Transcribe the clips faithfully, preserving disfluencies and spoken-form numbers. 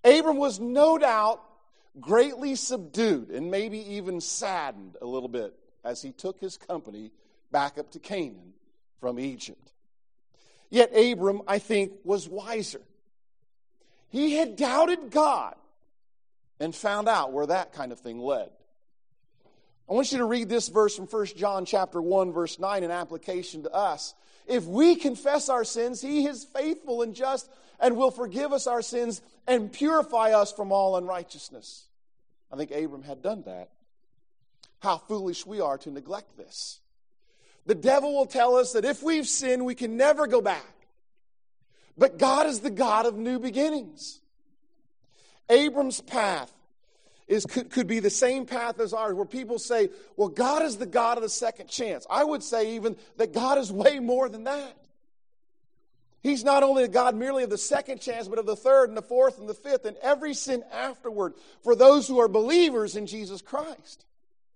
Abram was no doubt greatly subdued and maybe even saddened a little bit as he took his company back up to Canaan from Egypt. Yet Abram, I think, was wiser. He had doubted God and found out where that kind of thing led. I want you to read this verse from First John chapter one, verse nine, in application to us. If we confess our sins, He is faithful and just and will forgive us our sins and purify us from all unrighteousness. I think Abram had done that. How foolish we are to neglect this. The devil will tell us that if we've sinned, we can never go back. But God is the God of new beginnings. Abram's path is could, could be the same path as ours, where people say, well, God is the God of the second chance. I would say even that God is way more than that. He's not only a God merely of the second chance, but of the third and the fourth and the fifth and every sin afterward for those who are believers in Jesus Christ.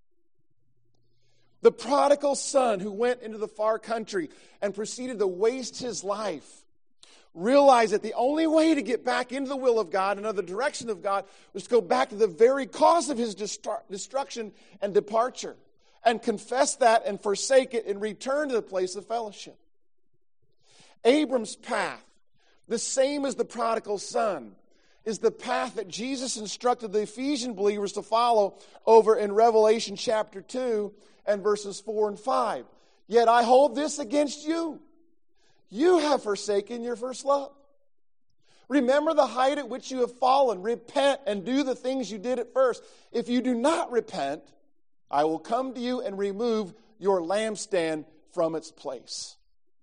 The prodigal son who went into the far country and proceeded to waste his life realized that the only way to get back into the will of God and of the direction of God was to go back to the very cause of his destru- destruction and departure and confess that and forsake it and return to the place of fellowship. Abram's path, the same as the prodigal son, is the path that Jesus instructed the Ephesian believers to follow over in Revelation chapter two and verses four and five. Yet I hold this against you. You have forsaken your first love. Remember the height at which you have fallen. Repent and do the things you did at first. If you do not repent, I will come to you and remove your lampstand from its place.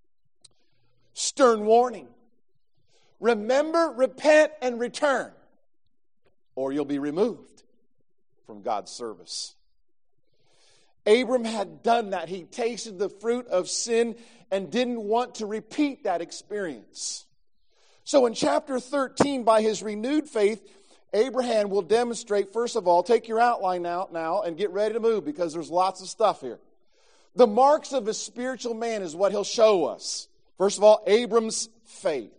Stern warning. Remember, repent, and return, or you'll be removed from God's service. Abram had done that. He tasted the fruit of sin and didn't want to repeat that experience. So in chapter thirteen, by his renewed faith, Abraham will demonstrate, first of all, take your outline out now and get ready to move because there's lots of stuff here. The marks of a spiritual man is what he'll show us. First of all, Abram's faith.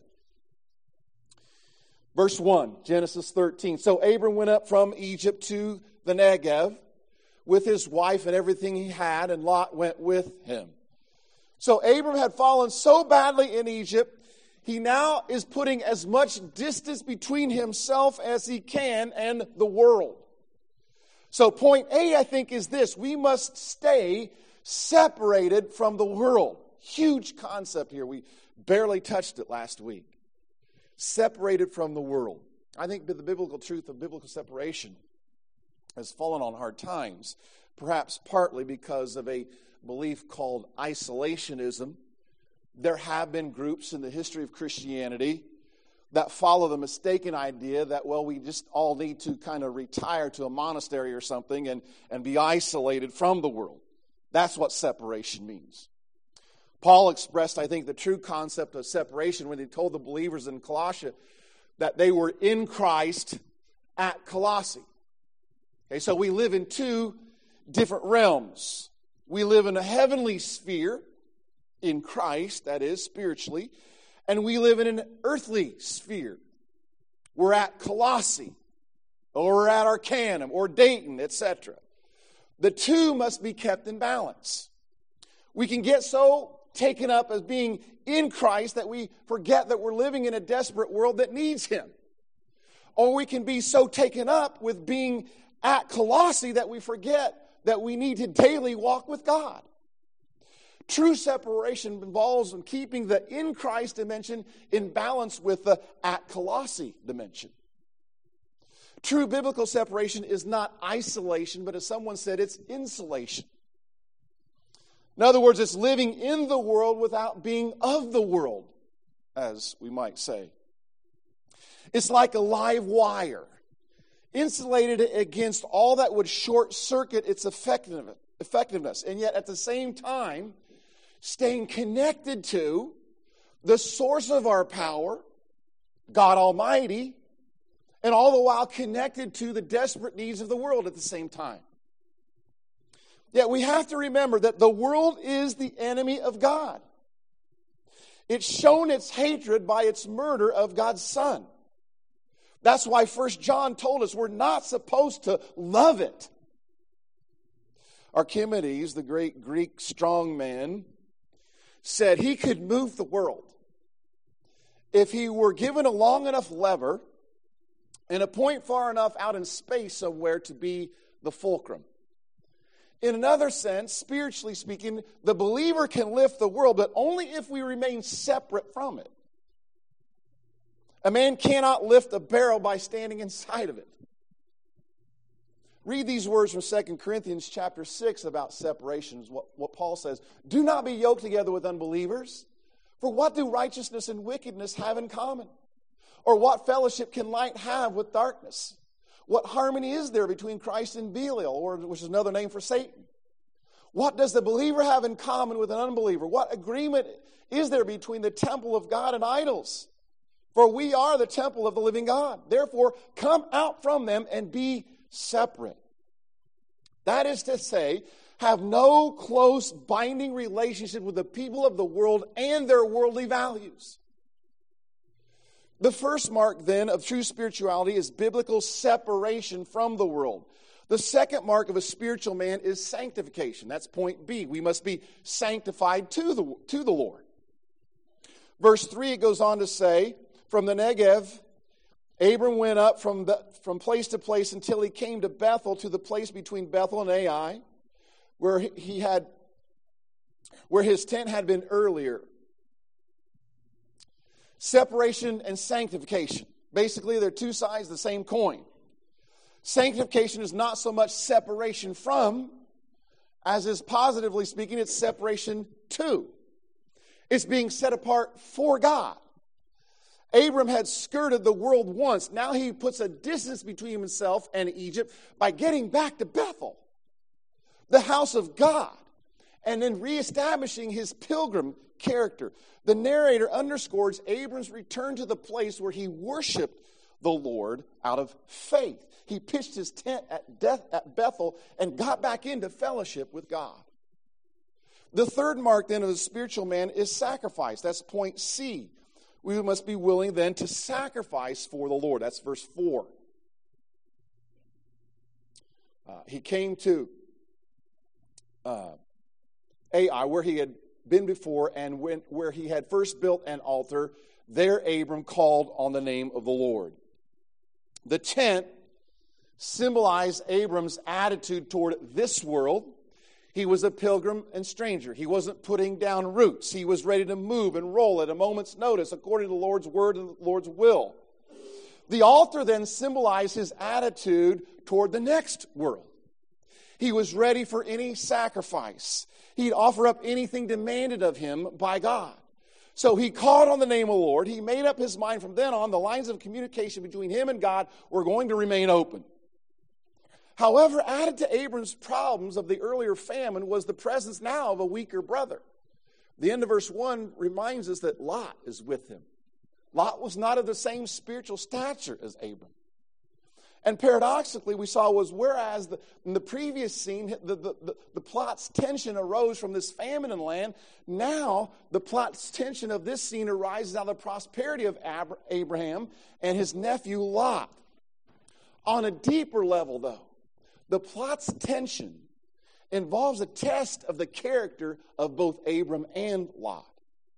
Verse one, Genesis thirteen. So Abram went up from Egypt to the Negev with his wife and everything he had, and Lot went with him. So Abram had fallen so badly in Egypt, he now is putting as much distance between himself as he can and the world. So point A, I think, is this. We must stay separated from the world. Huge concept here. We barely touched it last week. Separated from the world. I think the biblical truth of biblical separation has fallen on hard times, perhaps partly because of a belief called isolationism. There have been groups in the history of Christianity that follow the mistaken idea that, well, we just all need to kind of retire to a monastery or something and, and be isolated from the world. That's what separation means. Paul expressed, I think, the true concept of separation when he told the believers in Colossae that they were in Christ at Colossae. Okay, so we live in two different realms. We live in a heavenly sphere in Christ, that is, spiritually, and we live in an earthly sphere. We're at Colossae, or we're at Arcanum, or Dayton, et cetera. The two must be kept in balance. We can get so taken up as being in Christ that we forget that we're living in a desperate world that needs Him. Or we can be so taken up with being at Colossae that we forget that we need to daily walk with God. True separation involves in keeping the in Christ dimension in balance with the at Colossae dimension. True biblical separation is not isolation, but as someone said, it's insulation. In other words, it's living in the world without being of the world, as we might say. It's like a live wire, insulated against all that would short-circuit its effectiveness, and yet at the same time, staying connected to the source of our power, God Almighty, and all the while connected to the desperate needs of the world at the same time. Yet we have to remember that the world is the enemy of God. It's shown its hatred by its murder of God's Son. That's why First John told us we're not supposed to love it. Archimedes, the great Greek strongman, said he could move the world if he were given a long enough lever and a point far enough out in space somewhere to be the fulcrum. In another sense, spiritually speaking, the believer can lift the world, but only if we remain separate from it. A man cannot lift a barrel by standing inside of it. Read these words from Second Corinthians chapter six about separations, what, what Paul says. Do not be yoked together with unbelievers, for what do righteousness and wickedness have in common? Or what fellowship can light have with darkness? What harmony is there between Christ and Belial, or which is another name for Satan? What does the believer have in common with an unbeliever? What agreement is there between the temple of God and idols? For we are the temple of the living God. Therefore, come out from them and be separate. That is to say, have no close binding relationship with the people of the world and their worldly values. The first mark, then, of true spirituality is biblical separation from the world. The second mark of a spiritual man is sanctification. That's point B. We must be sanctified to the, to the Lord. Verse three, it goes on to say, from the Negev, Abram went up from, the, from place to place until he came to Bethel, to the place between Bethel and Ai, where he had, where his tent had been earlier. Separation and sanctification. Basically, they're two sides of the same coin. Sanctification is not so much separation from, as is positively speaking, it's separation to. It's being set apart for God. Abram had skirted the world once. Now he puts a distance between himself and Egypt by getting back to Bethel, the house of God, and then reestablishing his pilgrim character. The narrator underscores Abram's return to the place where he worshiped the Lord out of faith. He pitched his tent at, death, at Bethel and got back into fellowship with God. The third mark then of the spiritual man is sacrifice. That's point C. We must be willing then to sacrifice for the Lord. That's verse four. Uh, he came to uh, Ai, where he had been before, and went where he had first built an altar. There Abram called on the name of the Lord. The tent symbolized Abram's attitude toward this world. He was a pilgrim and stranger. He wasn't putting down roots. He was ready to move and roll at a moment's notice according to the Lord's word and the Lord's will. The altar then symbolized his attitude toward the next world. He was ready for any sacrifice. He'd offer up anything demanded of him by God. So he called on the name of the Lord. He made up his mind from then on, the lines of communication between him and God were going to remain open. However, added to Abram's problems of the earlier famine was the presence now of a weaker brother. The end of verse one reminds us that Lot is with him. Lot was not of the same spiritual stature as Abram. And paradoxically, we saw was whereas the, in the previous scene, the, the, the, the plot's tension arose from this famine in land, now the plot's tension of this scene arises out of the prosperity of Ab- Abraham and his nephew Lot. On a deeper level, though, the plot's tension involves a test of the character of both Abram and Lot.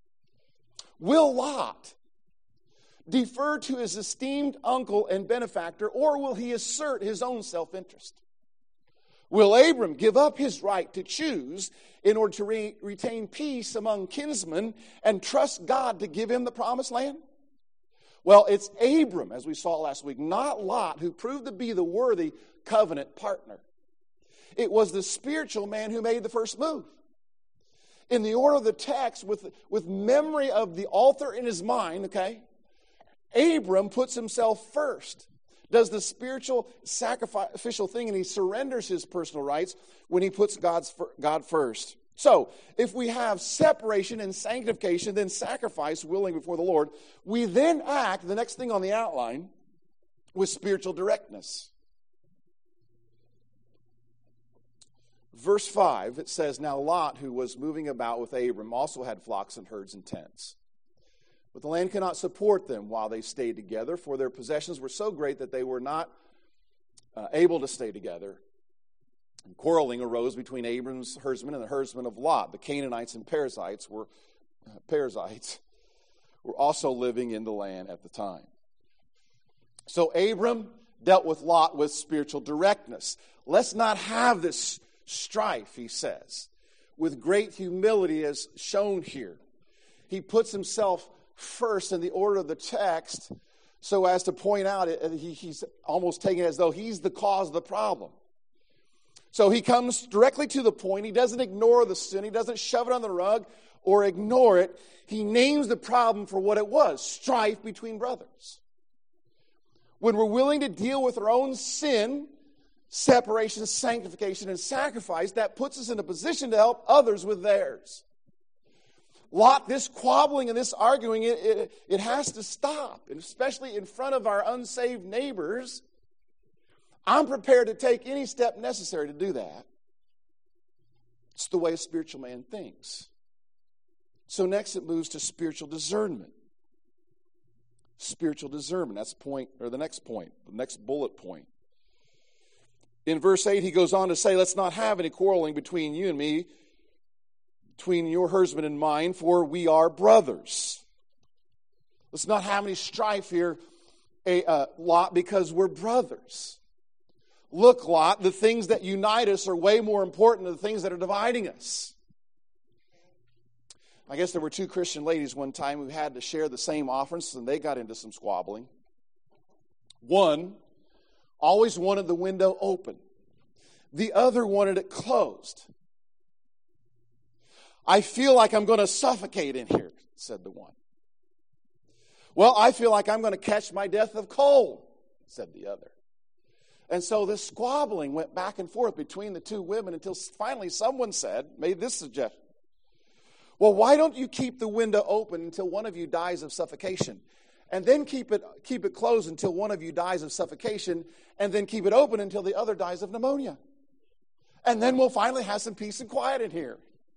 Will Lot defer to his esteemed uncle and benefactor, or will he assert his own self-interest? Will Abram give up his right to choose in order to re- retain peace among kinsmen and trust God to give him the promised land? Well, it's Abram, as we saw last week, not Lot, who proved to be the worthy covenant partner. It was the spiritual man who made the first move. In the order of the text, with, with memory of the altar in his mind, okay, Abram puts himself first, does the spiritual sacrificial thing, and he surrenders his personal rights when he puts God's God first. So, if we have separation and sanctification, then sacrifice, willing before the Lord, we then act, the next thing on the outline, with spiritual directness. Verse five, it says, now Lot, who was moving about with Abram, also had flocks and herds and tents. But the land could not support them while they stayed together, for their possessions were so great that they were not uh, able to stay together. And quarreling arose between Abram's herdsmen and the herdsmen of Lot. The Canaanites and Perizzites were uh, Perizzites were also living in the land at the time. So Abram dealt with Lot with spiritual directness. Let's not have this strife, he says, with great humility as shown here. He puts himself first in the order of the text so as to point out, it, he, he's almost taking it as though he's the cause of the problem. So he comes directly to the point. He doesn't ignore the sin. He doesn't shove it on the rug or ignore it. He names the problem for what it was, strife between brothers. When we're willing to deal with our own sin, separation, sanctification, and sacrifice, that puts us in a position to help others with theirs. Lot, this squabbling and this arguing, it, it, it has to stop, and especially in front of our unsaved neighbors. I'm prepared to take any step necessary to do that. It's the way a spiritual man thinks. So next it moves to spiritual discernment. Spiritual discernment, that's point, or the next point, the next bullet point. In verse eight, he goes on to say, let's not have any quarreling between you and me, between your herdsman and mine, for we are brothers. Let's not have any strife here, a uh, Lot, because we're brothers. Look, Lot, the things that unite us are way more important than the things that are dividing us. I guess there were two Christian ladies one time who had to share the same offerings, and they got into some squabbling. One always wanted the window open. The other wanted it closed. I feel like I'm going to suffocate in here, said the one. Well, I feel like I'm going to catch my death of cold, said the other. And so this squabbling went back and forth between the two women until finally someone said, made this suggestion. Well, why don't you keep the window open until one of you dies of suffocation? And then keep it keep it closed until one of you dies of suffocation, and then keep it open until the other dies of pneumonia. And then we'll finally have some peace and quiet in here.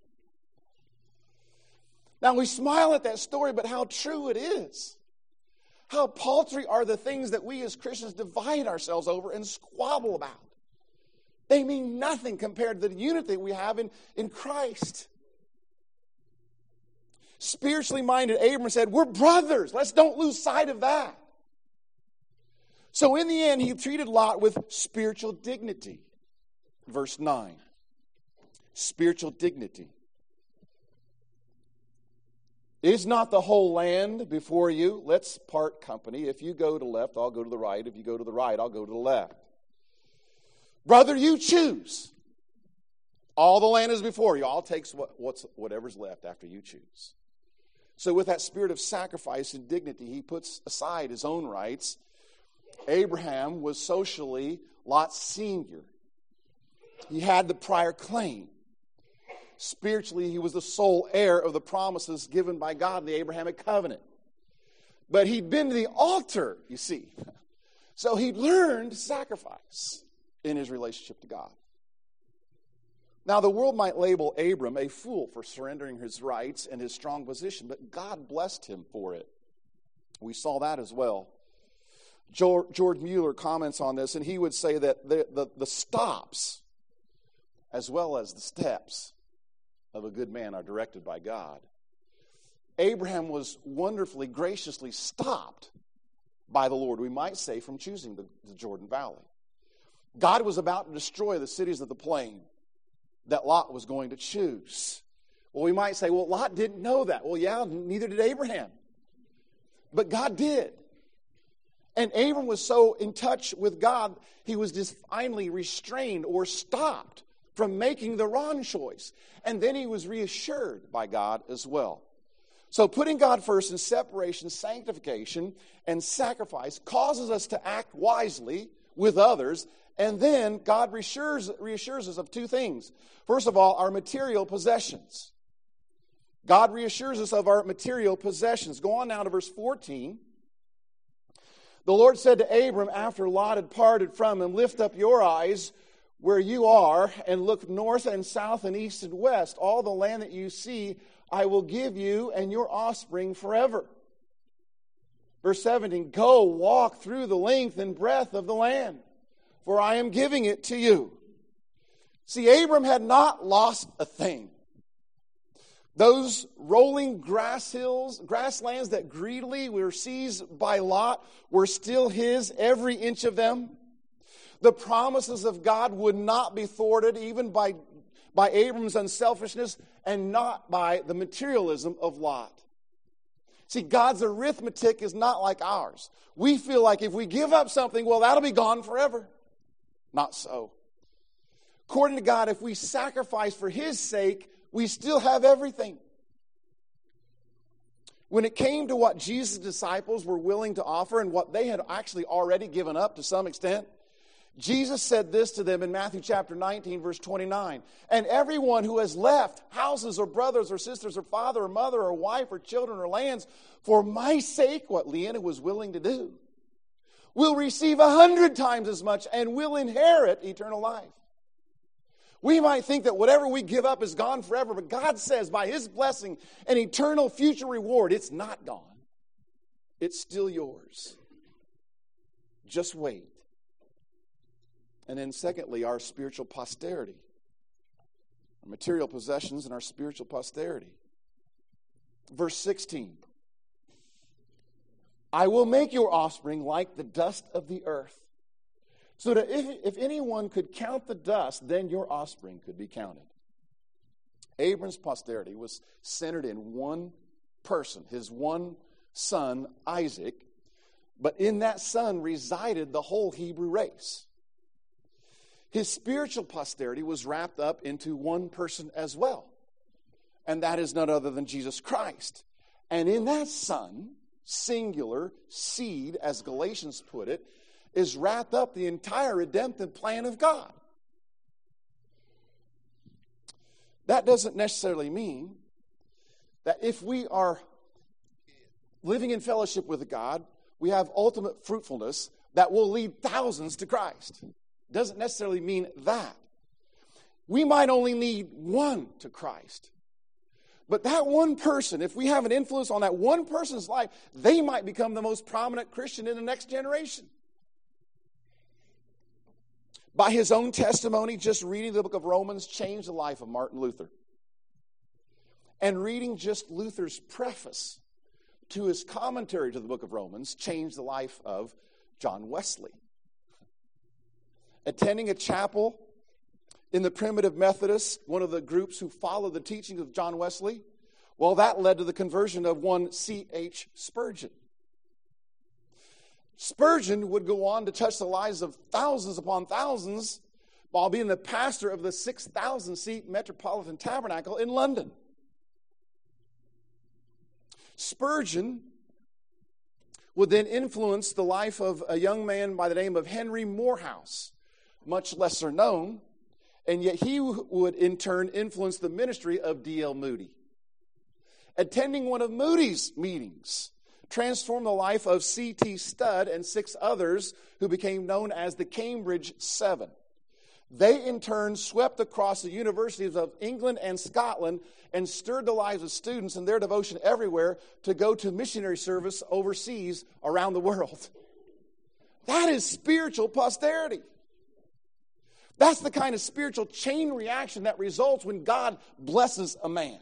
Now, we smile at that story, but how true it is. How paltry are the things that we as Christians divide ourselves over and squabble about. They mean nothing compared to the unity we have in, in Christ. Spiritually minded Abram said, we're brothers. Let's don't lose sight of that. So in the end, he treated Lot with spiritual dignity. Verse nine. Spiritual dignity. Is not the whole land before you? Let's part company. If you go to the left, I'll go to the right. If you go to the right, I'll go to the left. Brother, you choose. All the land is before you. I'll take what, what's, whatever's left after you choose. So with that spirit of sacrifice and dignity, he puts aside his own rights. Abraham was socially Lot's senior. He had the prior claim. Spiritually, he was the sole heir of the promises given by God in the Abrahamic covenant. But he'd been to the altar, you see. So he'd learned sacrifice in his relationship to God. Now, the world might label Abram a fool for surrendering his rights and his strong position, but God blessed him for it. We saw that as well. George Mueller comments on this, and he would say that the, the, the stops, as well as the steps, of a good man are directed by God. Abraham was wonderfully, graciously stopped by the Lord, we might say, from choosing the, the Jordan Valley. God was about to destroy the cities of the plain that Lot was going to choose. Well, we might say, well, Lot didn't know that. Well, yeah, neither did Abraham. But God did. And Abram was so in touch with God, he was just finally restrained or stopped from making the wrong choice. And then he was reassured by God as well. So putting God first in separation, sanctification, and sacrifice causes us to act wisely with others. And then God reassures, reassures us of two things. First of all, our material possessions. God reassures us of our material possessions. Go on now to verse fourteen. The Lord said to Abram after Lot had parted from him, lift up your eyes where you are and look north and south and east and west. All the land that you see I will give you and your offspring forever. Verse seventeen, go walk through the length and breadth of the land, for I am giving it to you. See, Abram had not lost a thing. Those rolling grass hills, grasslands that greedily were seized by Lot were still his, every inch of them. The promises of God would not be thwarted even by, by Abram's unselfishness and not by the materialism of Lot. See, God's arithmetic is not like ours. We feel like if we give up something, well, that'll be gone forever. Not so. According to God, if we sacrifice for His sake, we still have everything. When it came to what Jesus' disciples were willing to offer and what they had actually already given up to some extent, Jesus said this to them in Matthew chapter nineteen, verse twenty-nine. And everyone who has left houses or brothers or sisters or father or mother or wife or children or lands for my sake, what Leanna was willing to do, will receive a hundred times as much and will inherit eternal life. We might think that whatever we give up is gone forever, but God says by His blessing and eternal future reward, it's not gone. It's still yours. Just wait. And then secondly, our spiritual posterity. Our material possessions and our spiritual posterity. Verse sixteen. I will make your offspring like the dust of the earth, so that if, if anyone could count the dust, then your offspring could be counted. Abram's posterity was centered in one person, his one son, Isaac, but in that son resided the whole Hebrew race. His spiritual posterity was wrapped up into one person as well, and that is none other than Jesus Christ. And in that son, singular seed, as Galatians put it, is wrapped up the entire redemptive plan of God. That doesn't necessarily mean that if we are living in fellowship with God, we have ultimate fruitfulness that will lead thousands to Christ. Doesn't necessarily mean that. We might only need one to Christ. But that one person, if we have an influence on that one person's life, they might become the most prominent Christian in the next generation. By his own testimony, just reading the book of Romans changed the life of Martin Luther. And reading just Luther's preface to his commentary to the book of Romans changed the life of John Wesley. Attending a chapel in the Primitive Methodists, one of the groups who followed the teachings of John Wesley, well, that led to the conversion of one C H Spurgeon. Spurgeon would go on to touch the lives of thousands upon thousands while being the pastor of the six thousand seat Metropolitan Tabernacle in London. Spurgeon would then influence the life of a young man by the name of Henry Morehouse, much lesser known, and yet he would in turn influence the ministry of D L Moody. Attending one of Moody's meetings transformed the life of C T Studd and six others who became known as the Cambridge Seven. They in turn swept across the universities of England and Scotland and stirred the lives of students and their devotion everywhere to go to missionary service overseas around the world. That is spiritual posterity. That's the kind of spiritual chain reaction that results when God blesses a man.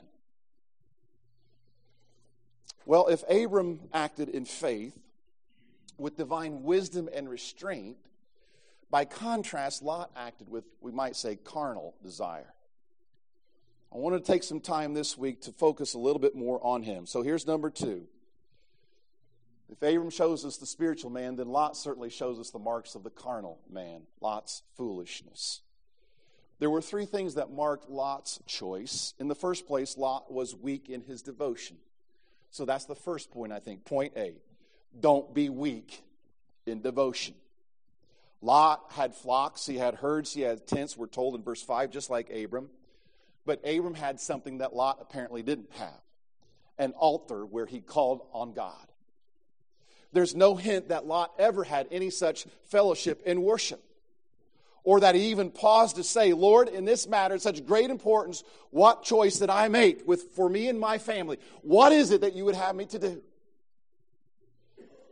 Well, if Abram acted in faith with divine wisdom and restraint, by contrast, Lot acted with, we might say, carnal desire. I want to take some time this week to focus a little bit more on him. So here's number two. If Abram shows us the spiritual man, then Lot certainly shows us the marks of the carnal man, Lot's foolishness. There were three things that marked Lot's choice. In the first place, Lot was weak in his devotion. So that's the first point, I think. Point A, don't be weak in devotion. Lot had flocks, he had herds, he had tents, we're told in verse five, just like Abram. But Abram had something that Lot apparently didn't have, an altar where he called on God. There's no hint that Lot ever had any such fellowship in worship, or that he even paused to say, Lord, in this matter, such great importance, what choice did I make with for me and my family? What is it that you would have me to do?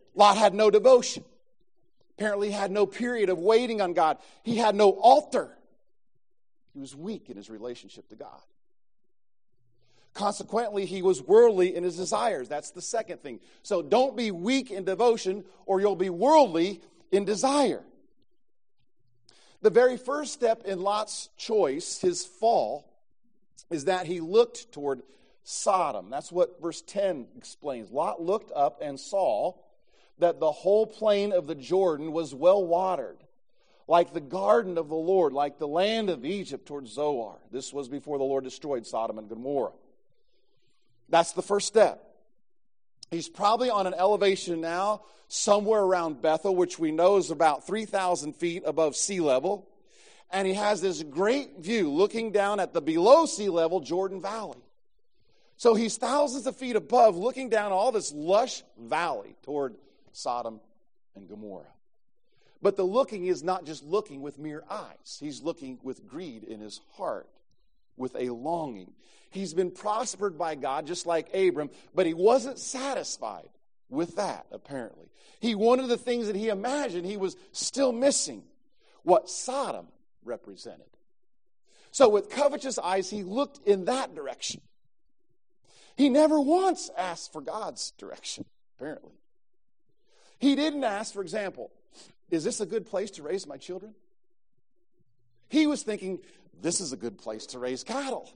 Lot had no devotion. Apparently he had no period of waiting on God. He had no altar. He was weak in his relationship to God. Consequently, he was worldly in his desires. That's the second thing. So don't be weak in devotion or you'll be worldly in desire. The very first step in Lot's choice, his fall, is that he looked toward Sodom. That's what verse ten explains. Lot looked up and saw that the whole plain of the Jordan was well watered, like the garden of the Lord, like the land of Egypt toward Zoar. This was before the Lord destroyed Sodom and Gomorrah. That's the first step. He's probably on an elevation now, somewhere around Bethel, which we know is about three thousand feet above sea level. And he has this great view looking down at the below sea level Jordan Valley. So he's thousands of feet above, looking down all this lush valley toward Sodom and Gomorrah. But the looking is not just looking with mere eyes. He's looking with greed in his heart, with a longing. He's been prospered by God just like Abram, but he wasn't satisfied with that, apparently. He wanted the things that he imagined he was still missing, what Sodom represented. So with covetous eyes, he looked in that direction. He never once asked for God's direction, apparently. He didn't ask, for example, is this a good place to raise my children? He was thinking, this is a good place to raise cattle.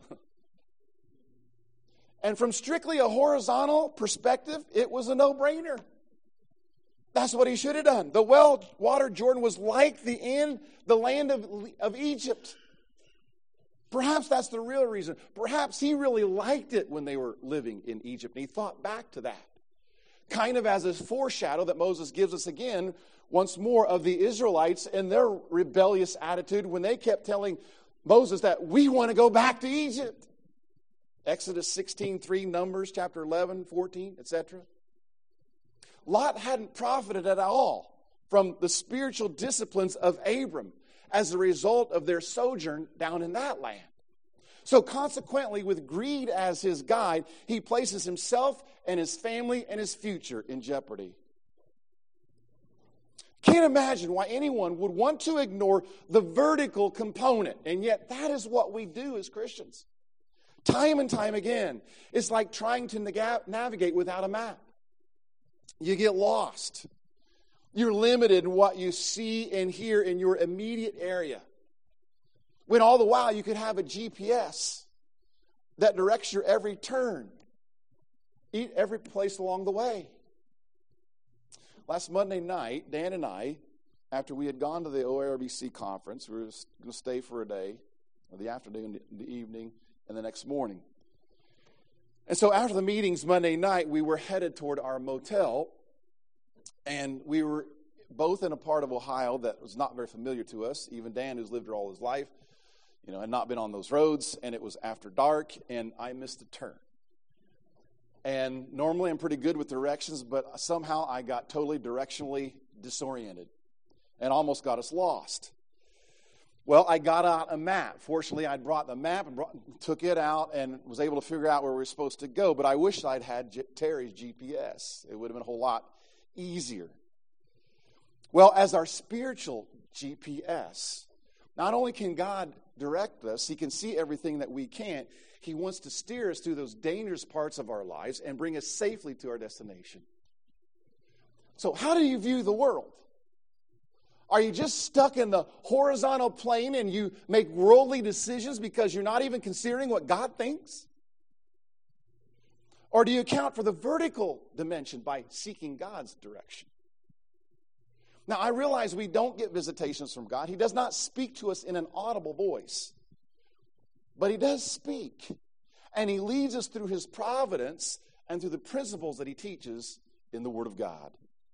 And from strictly a horizontal perspective, it was a no-brainer. That's what he should have done. The well-watered Jordan was like the end, the land of, of Egypt. Perhaps that's the real reason. Perhaps he really liked it when they were living in Egypt, and he thought back to that. Kind of as a foreshadow that Moses gives us again, once more, of the Israelites and their rebellious attitude when they kept telling Moses that we want to go back to Egypt. Exodus sixteen three, Numbers chapter eleven, fourteen, et cetera. Lot hadn't profited at all from the spiritual disciplines of Abram as a result of their sojourn down in that land. So consequently, with greed as his guide, he places himself and his family and his future in jeopardy. Can't imagine why anyone would want to ignore the vertical component, and yet that is what we do as Christians. Time and time again, it's like trying to nag- navigate without a map. You get lost. You're limited in what you see and hear in your immediate area. When all the while you could have a G P S that directs your every turn, every place along the way. Last Monday night, Dan and I, after we had gone to the O R B C conference, we were going to stay for a day, or the afternoon, the evening, and the next morning. And so after the meetings Monday night, we were headed toward our motel, and we were both in a part of Ohio that was not very familiar to us. Even Dan, who's lived here all his life, you know, had not been on those roads, and it was after dark, and I missed a turn. And normally I'm pretty good with directions, but somehow I got totally directionally disoriented and almost got us lost. Well, I got out a map. Fortunately, I'd brought the map and brought, took it out and was able to figure out where we were supposed to go. But I wish I'd had J- Terry's G P S. It would have been a whole lot easier. Well, as our spiritual G P S, not only can God direct us, he can see everything that we can't. He wants to steer us through those dangerous parts of our lives and bring us safely to our destination. So how do you view the world? Are you just stuck in the horizontal plane and you make worldly decisions because you're not even considering what God thinks? Or do you account for the vertical dimension by seeking God's direction? Now, I realize we don't get visitations from God. He does not speak to us in an audible voice. But he does speak. And he leads us through his providence and through the principles that he teaches in the Word of God.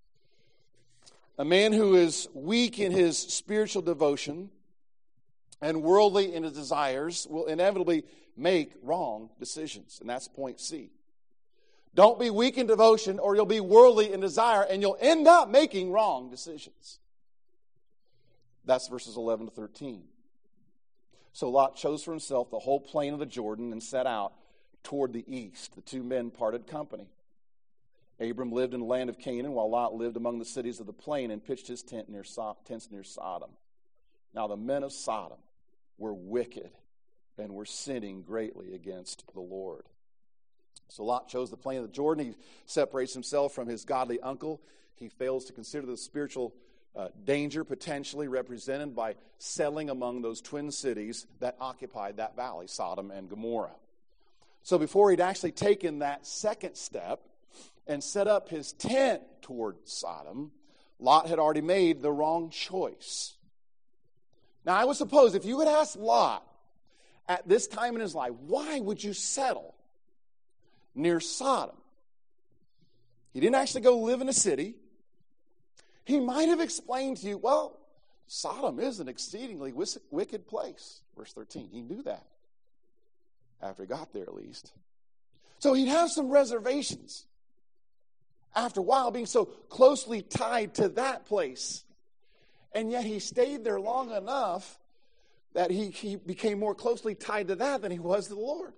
A man who is weak in his spiritual devotion and worldly in his desires will inevitably make wrong decisions. And that's point C. Don't be weak in devotion or you'll be worldly in desire and you'll end up making wrong decisions. That's verses eleven to thirteen. So Lot chose for himself the whole plain of the Jordan and set out toward the east. The two men parted company. Abram lived in the land of Canaan, while Lot lived among the cities of the plain and pitched his tent near so- tents near Sodom. Now the men of Sodom were wicked and were sinning greatly against the Lord. So Lot chose the plain of the Jordan. He separates himself from his godly uncle. He fails to consider the spiritual uh, danger potentially represented by settling among those twin cities that occupied that valley, Sodom and Gomorrah. So before he'd actually taken that second step and set up his tent toward Sodom, Lot had already made the wrong choice. Now, I would suppose if you had asked Lot at this time in his life, why would you settle near Sodom? He didn't actually go live in a city. He might have explained to you, well, Sodom is an exceedingly wicked place. Verse thirteen, he knew that after he got there at least. So he'd have some reservations after a while being so closely tied to that place. And yet he stayed there long enough that he, he became more closely tied to that than he was to the Lord.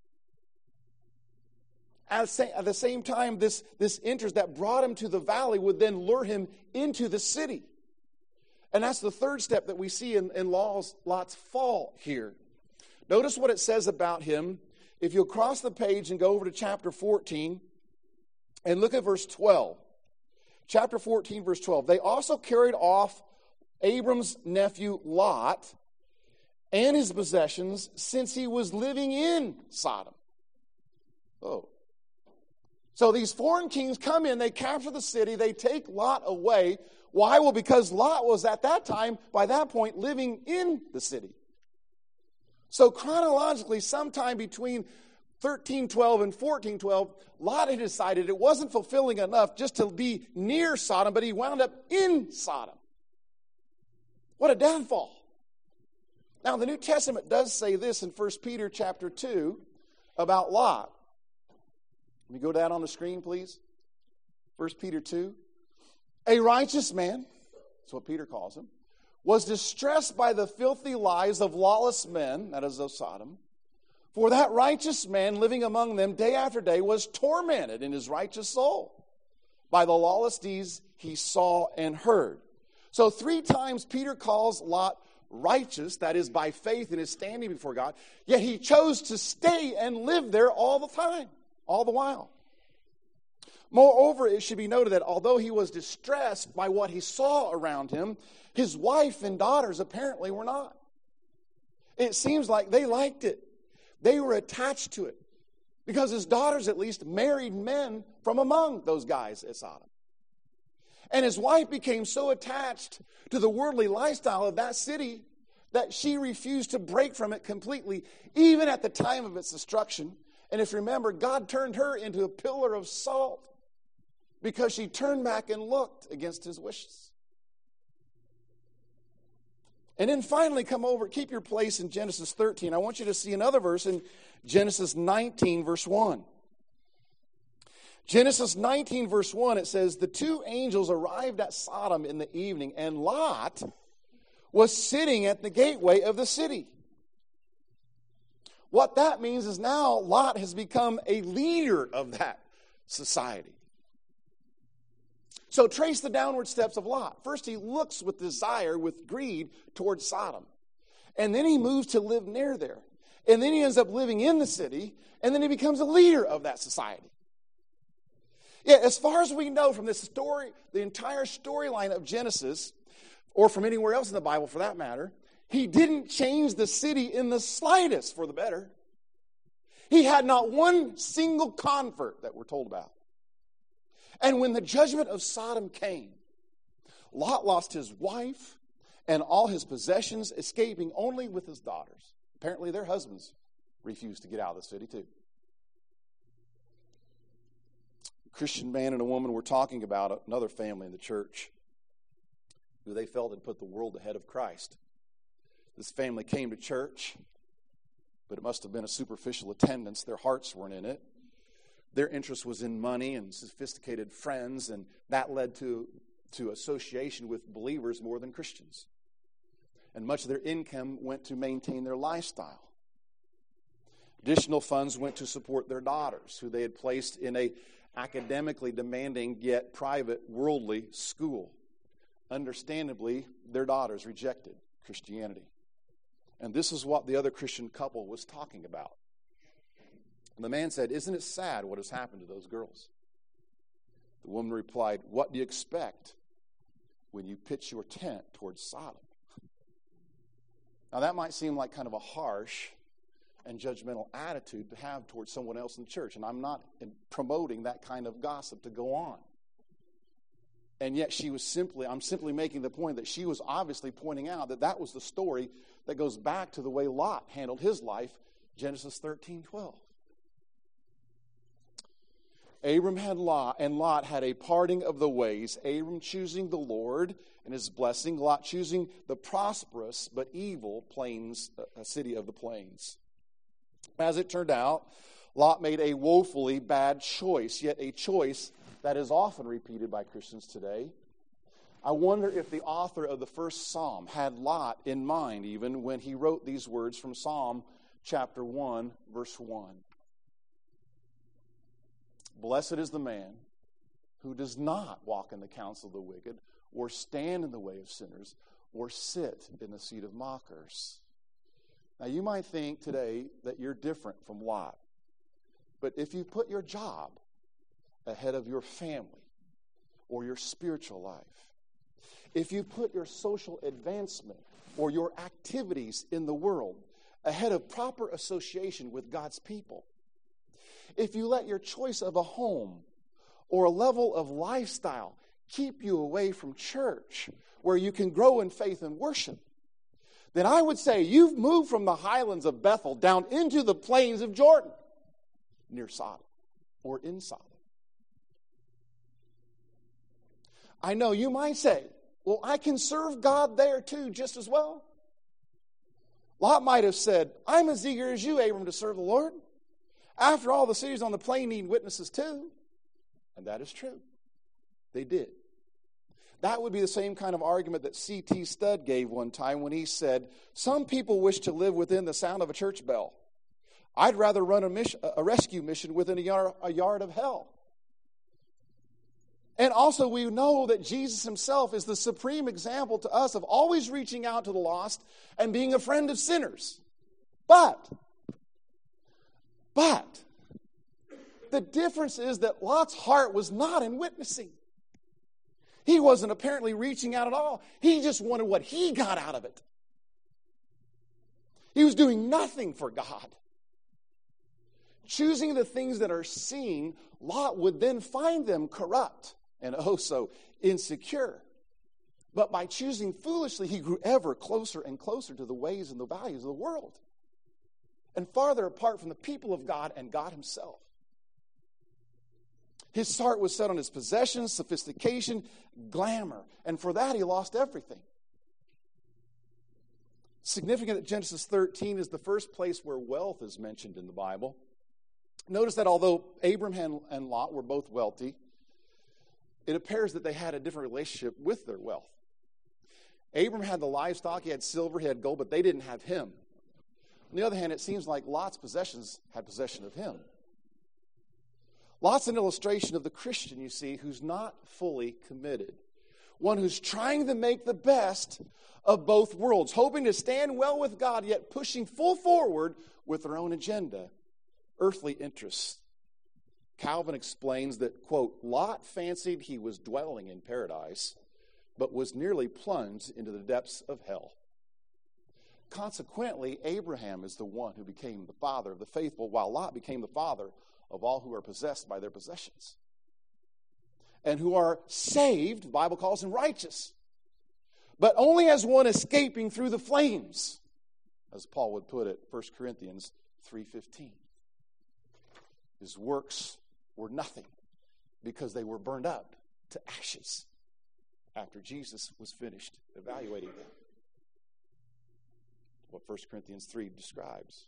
At the same time, this, this interest that brought him to the valley would then lure him into the city. And that's the third step that we see in, in Lot's fall here. Notice what it says about him. If you'll cross the page and go over to chapter fourteen and look at verse twelve. Chapter fourteen, verse twelve. They also carried off Abram's nephew Lot and his possessions, since he was living in Sodom. Oh. So these foreign kings come in, they capture the city, they take Lot away. Why? Well, because Lot was at that time, by that point, living in the city. So chronologically, sometime between thirteen twelve and fourteen twelve, Lot had decided it wasn't fulfilling enough just to be near Sodom, but he wound up in Sodom. What a downfall. Now, the New Testament does say this in First Peter chapter two about Lot. Let me go down on the screen, please. First Peter two. A righteous man, that's what Peter calls him, was distressed by the filthy lives of lawless men, that is of Sodom. For that righteous man living among them day after day was tormented in his righteous soul by the lawless deeds he saw and heard. So three times Peter calls Lot righteous, that is by faith in his standing before God, yet he chose to stay and live there all the time, all the while. Moreover, it should be noted that although he was distressed by what he saw around him, his wife and daughters apparently were not. It seems like they liked it. They were attached to it because his daughters at least married men from among those guys at Sodom. And his wife became so attached to the worldly lifestyle of that city that she refused to break from it completely, even at the time of its destruction. And if you remember, God turned her into a pillar of salt because she turned back and looked against his wishes. And then finally come over, keep your place in Genesis thirteen. I want you to see another verse in Genesis nineteen, verse one. Genesis nineteen, verse one, it says, the two angels arrived at Sodom in the evening, and Lot was sitting at the gateway of the city. What that means is now Lot has become a leader of that society. So trace the downward steps of Lot. First, he looks with desire, with greed, towards Sodom. And then he moves to live near there. And then he ends up living in the city, and then he becomes a leader of that society. Yeah, as far as we know from this story, the entire storyline of Genesis, or from anywhere else in the Bible for that matter, he didn't change the city in the slightest for the better. He had not one single convert that we're told about. And when the judgment of Sodom came, Lot lost his wife and all his possessions, escaping only with his daughters. Apparently their husbands refused to get out of the city too. A Christian man and a woman were talking about another family in the church who they felt had put the world ahead of Christ. This family came to church, but it must have been a superficial attendance. Their hearts weren't in it. Their interest was in money and sophisticated friends, and that led to, to association with believers more than Christians. And much of their income went to maintain their lifestyle. Additional funds went to support their daughters, who they had placed in a, academically demanding yet private worldly school. Understandably, their daughters rejected Christianity. And this is what the other Christian couple was talking about. And the man said, "Isn't it sad what has happened to those girls?" The woman replied, "What do you expect when you pitch your tent towards Sodom?" Now that might seem like kind of a harsh and judgmental attitude to have towards someone else in the church. And I'm not promoting that kind of gossip to go on. And yet she was simply, I'm simply making the point that she was obviously pointing out that that was the story that goes back to the way Lot handled his life, Genesis thirteen twelve. Abram had Lot, and Lot had a parting of the ways. Abram choosing the Lord and his blessing, Lot choosing the prosperous but evil plains, a city of the plains. As it turned out, Lot made a woefully bad choice, yet a choice that is often repeated by Christians today. I wonder if the author of the first Psalm had Lot in mind even when he wrote these words from Psalm chapter one, verse one. "Blessed is the man who does not walk in the counsel of the wicked, or stand in the way of sinners, or sit in the seat of mockers." Now, you might think today that you're different from Lot. But if you put your job ahead of your family or your spiritual life, if you put your social advancement or your activities in the world ahead of proper association with God's people, if you let your choice of a home or a level of lifestyle keep you away from church where you can grow in faith and worship, then I would say you've moved from the highlands of Bethel down into the plains of Jordan, near Sodom or in Sodom. I know you might say, well, I can serve God there too just as well. Lot might have said, I'm as eager as you, Abram, to serve the Lord. After all, the cities on the plain need witnesses too. And that is true. They did. That would be the same kind of argument that C T Studd gave one time when he said, some people wish to live within the sound of a church bell. I'd rather run a, mission, a rescue mission within a yard, a yard of hell. And also we know that Jesus himself is the supreme example to us of always reaching out to the lost and being a friend of sinners. But, but, the difference is that Lot's heart was not in witnessing. He wasn't apparently reaching out at all. He just wanted what he got out of it. He was doing nothing for God. Choosing the things that are seen, Lot would then find them corrupt and oh so insecure. But by choosing foolishly, he grew ever closer and closer to the ways and the values of the world, and farther apart from the people of God and God himself. His heart was set on his possessions, sophistication, glamour, and for that he lost everything. Significant that Genesis thirteen is the first place where wealth is mentioned in the Bible. Notice that although Abraham and Lot were both wealthy, it appears that they had a different relationship with their wealth. Abraham had the livestock, he had silver, he had gold, but they didn't have him. On the other hand, it seems like Lot's possessions had possession of him. Lot's an illustration of the Christian, you see, who's not fully committed. One who's trying to make the best of both worlds, hoping to stand well with God, yet pushing full forward with their own agenda, earthly interests. Calvin explains that, quote, Lot fancied he was dwelling in paradise, but was nearly plunged into the depths of hell. Consequently, Abraham is the one who became the father of the faithful, while Lot became the father of all who are possessed by their possessions and who are saved, the Bible calls him righteous, but only as one escaping through the flames, as Paul would put it, First Corinthians three fifteen. His works were nothing because they were burned up to ashes after Jesus was finished evaluating them. What First Corinthians three describes.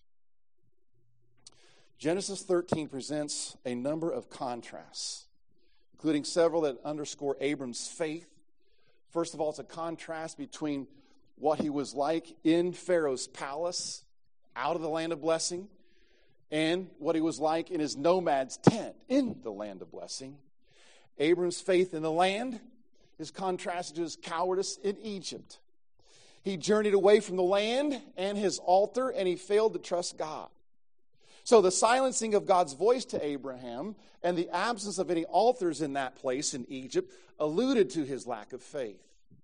Genesis thirteen presents a number of contrasts, including several that underscore Abram's faith. First of all, it's a contrast between what he was like in Pharaoh's palace, out of the land of blessing, and what he was like in his nomad's tent in the land of blessing. Abram's faith in the land is contrasted to his cowardice in Egypt. He journeyed away from the land and his altar, and he failed to trust God. So the silencing of God's voice to Abraham and the absence of any altars in that place in Egypt alluded to his lack of faith.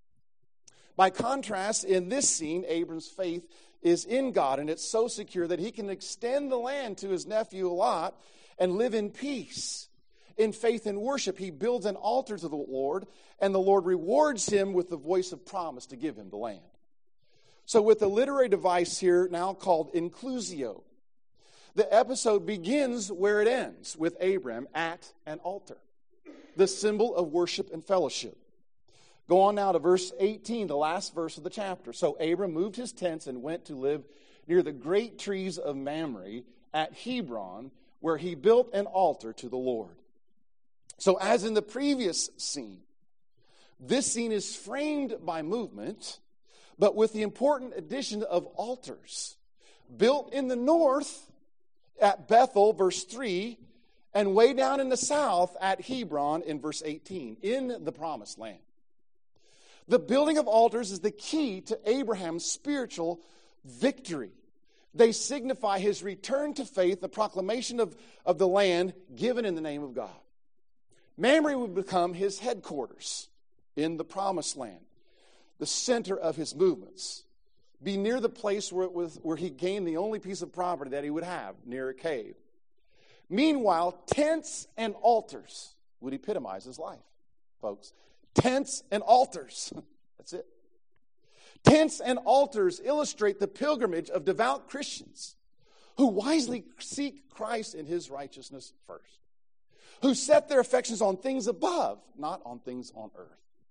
By contrast, in this scene, Abram's faith is in God, and it's so secure that he can extend the land to his nephew Lot and live in peace. In faith and worship, he builds an altar to the Lord, and the Lord rewards him with the voice of promise to give him the land. So with the literary device here now called inclusio, the episode begins where it ends, with Abram at an altar, the symbol of worship and fellowship. Go on now to verse eighteen, the last verse of the chapter. So Abram moved his tents and went to live near the great trees of Mamre at Hebron, where he built an altar to the Lord. So as in the previous scene, this scene is framed by movement, but with the important addition of altars built in the north at Bethel, verse three, and way down in the south at Hebron in verse eighteen, in the promised land. The building of altars is the key to Abraham's spiritual victory. They signify his return to faith, the proclamation of, of the land given in the name of God. Mamre would become his headquarters in the promised land, the center of his movements, be near the place where, it was, where he gained the only piece of property that he would have, near a cave. Meanwhile, tents and altars would epitomize his life, folks. Tents and altars. That's it. Tents and altars illustrate the pilgrimage of devout Christians who wisely seek Christ in his righteousness first, who set their affections on things above, not on things on earth.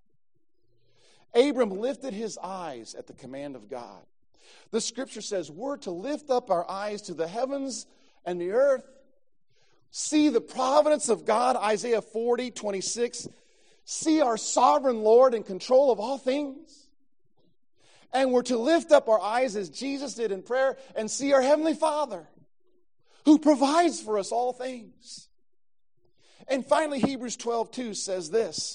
Abram lifted his eyes at the command of God. The scripture says we're to lift up our eyes to the heavens and the earth. See the providence of God, Isaiah forty, twenty-six. See our sovereign Lord in control of all things. And we're to lift up our eyes as Jesus did in prayer and see our Heavenly Father who provides for us all things. And finally, Hebrews twelve two says this.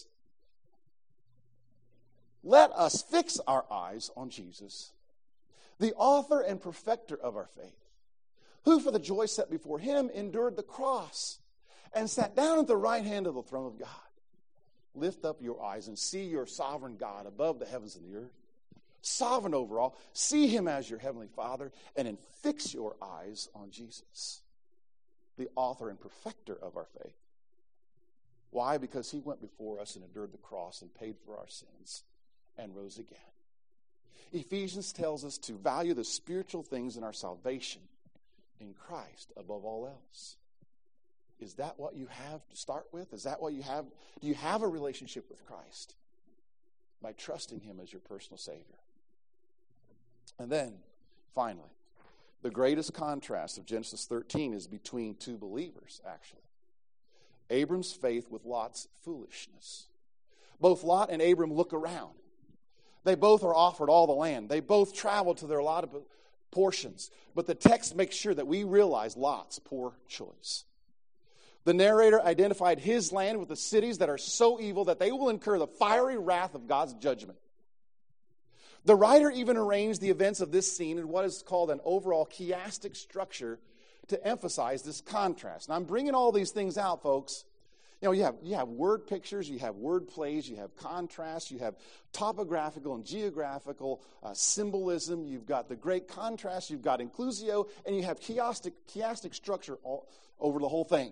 Let us fix our eyes on Jesus, the author and perfecter of our faith, who for the joy set before him endured the cross and sat down at the right hand of the throne of God. Lift up your eyes and see your sovereign God above the heavens and the earth, sovereign over all. See him as your heavenly Father, and then fix your eyes on Jesus, the author and perfecter of our faith. Why? Because he went before us and endured the cross and paid for our sins and rose again. Ephesians tells us to value the spiritual things in our salvation in Christ above all else. Is that what you have to start with? Is that what you have? Do you have a relationship with Christ? By trusting him as your personal Savior. And then, finally, the greatest contrast of Genesis thirteen is between two believers, actually. Abram's faith with Lot's foolishness. Both Lot and Abram look around. They both are offered all the land. They both travel to their allotted portions. But the text makes sure that we realize Lot's poor choice. The narrator identified his land with the cities that are so evil that they will incur the fiery wrath of God's judgment. The writer even arranged the events of this scene in what is called an overall chiastic structure to emphasize this contrast. And I'm bringing all these things out, folks. You know, you have, you have word pictures, you have word plays, you have contrast, you have topographical and geographical uh, symbolism, you've got the great contrast, you've got inclusio, and you have chiastic, chiastic structure all over the whole thing.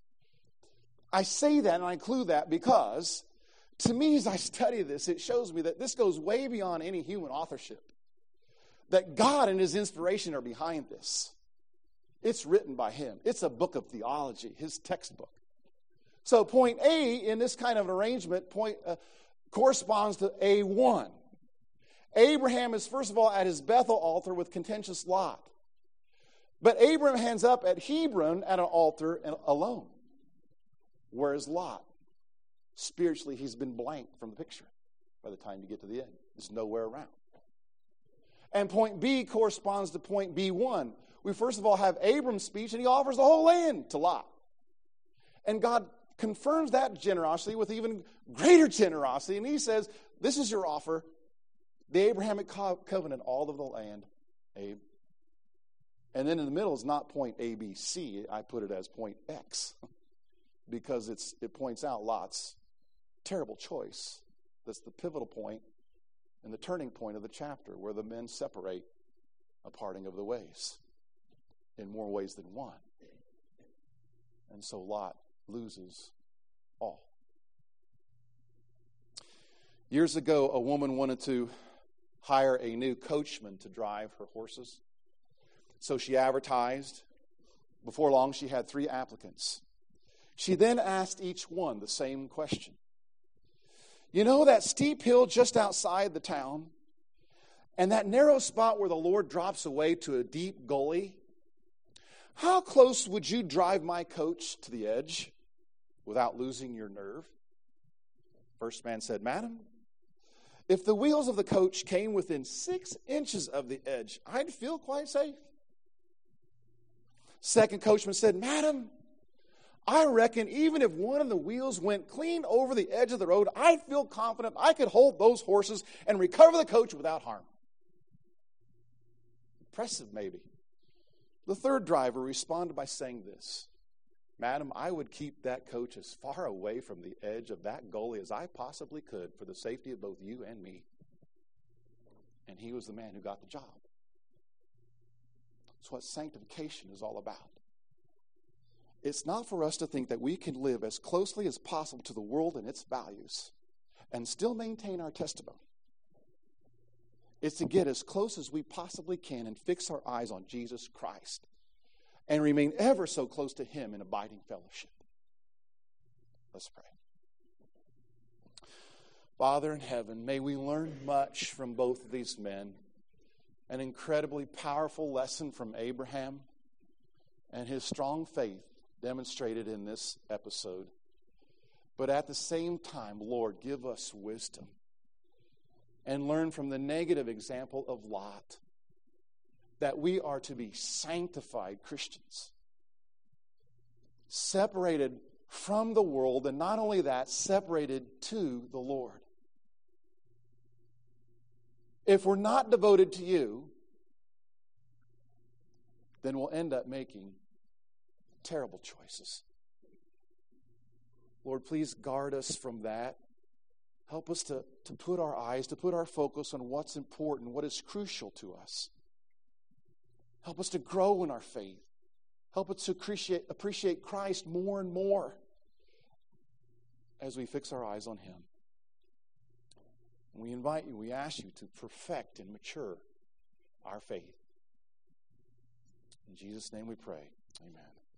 I say that and I include that because, to me, as I study this, it shows me that this goes way beyond any human authorship. That God and his inspiration are behind this. It's written by him. It's a book of theology, his textbook. So point A in this kind of an arrangement point uh, corresponds to A one. Abraham is first of all at his Bethel altar with contentious Lot. But Abraham ends up at Hebron at an altar alone. Whereas Lot, spiritually, he's been blanked from the picture by the time you get to the end. There's nowhere around. And point B corresponds to point B one. We first of all have Abram's speech, and he offers the whole land to Lot. And God confirms that generosity with even greater generosity. And he says, this is your offer, the Abrahamic co- covenant, all of the land, Abe. And then in the middle is not point A, B, C. I put it as point X because it's it points out Lot's terrible choice. That's the pivotal point and the turning point of the chapter where the men separate, a parting of the ways in more ways than one. And so Lot loses all. Years ago, a woman wanted to hire a new coachman to drive her horses. So she advertised. Before long, she had three applicants. She then asked each one the same question. You know that steep hill just outside the town? And that narrow spot where the Lord drops away to a deep gully? How close would you drive my coach to the edge without losing your nerve? First man said, Madam, if the wheels of the coach came within six inches of the edge, I'd feel quite safe. Second coachman said, Madam, I reckon even if one of the wheels went clean over the edge of the road, I'd feel confident I could hold those horses and recover the coach without harm. Impressive, maybe. The third driver responded by saying this, Madam, I would keep that coach as far away from the edge of that gully as I possibly could for the safety of both you and me. And he was the man who got the job. That's what sanctification is all about. It's not for us to think that we can live as closely as possible to the world and its values and still maintain our testimony. It's to get as close as we possibly can and fix our eyes on Jesus Christ and remain ever so close to him in abiding fellowship. Let's pray. Father in heaven, may we learn much from both of these men. An incredibly powerful lesson from Abraham and his strong faith demonstrated in this episode. But at the same time, Lord, give us wisdom and learn from the negative example of Lot that we are to be sanctified Christians, separated from the world, and not only that, separated to the Lord. If we're not devoted to you, then we'll end up making terrible choices. Lord, please guard us from that. Help us to, to put our eyes, to put our focus on what's important, what is crucial to us. Help us to grow in our faith. Help us to appreciate, appreciate Christ more and more as we fix our eyes on him. We invite you, we ask you to perfect and mature our faith. In Jesus' name we pray. Amen.